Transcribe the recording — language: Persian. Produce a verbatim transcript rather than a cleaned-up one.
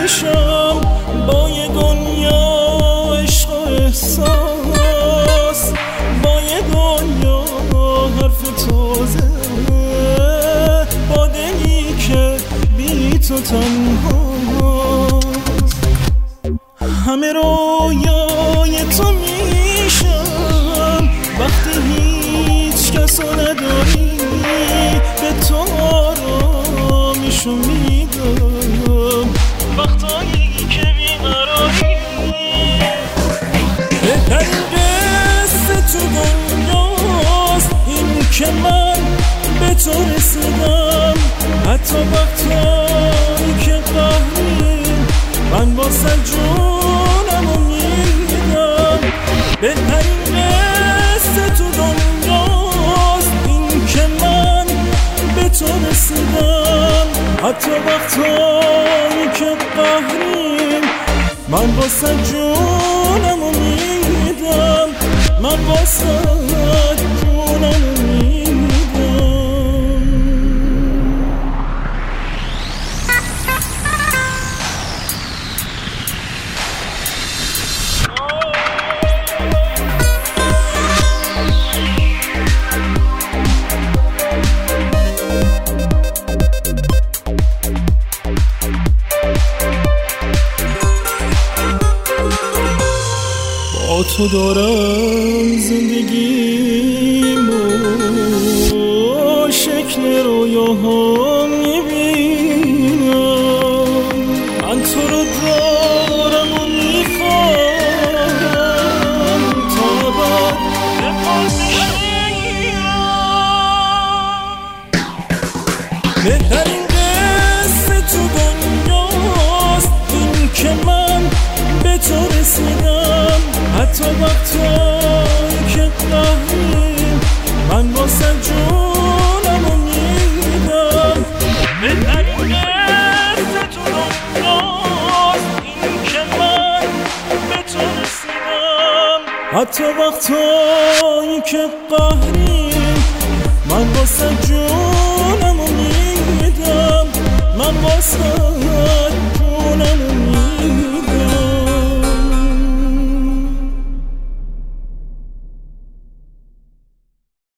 میشم با یه دنیا عشق و احساس، با یه دنیا حرف تازه، با دلی که بی تو تنهاست. همه رویای تو میشم وقتی هیچ کس رو نداری، به تو آرامیشو میدم وقتایی که بیقراری. بهترین قصه تو دنیاست این که من به تو رسیدم، حتی وقتایی که قهری من واسه جونمو میدم. بهترین قصه تو دنیاست این که من به تو رسیدم، حتی وقتایی که قهریم من واسه جونمو میدم، من واسه جونمو میدم. با تو دارم زندگیمو شکل رویاها میبینم، من تو رو دارم و میخوام تا بعد به پا میشیرم. بهترین قصه تو دنیاست این که من به تو رسیدم، حتی وقتایی که قهریم من واسه جونمو میدم. بهترین قصه تو دنیاست این که من به تو رسیدم، حتی وقتایی که قهریم من واسه جونمو میدم، من واسه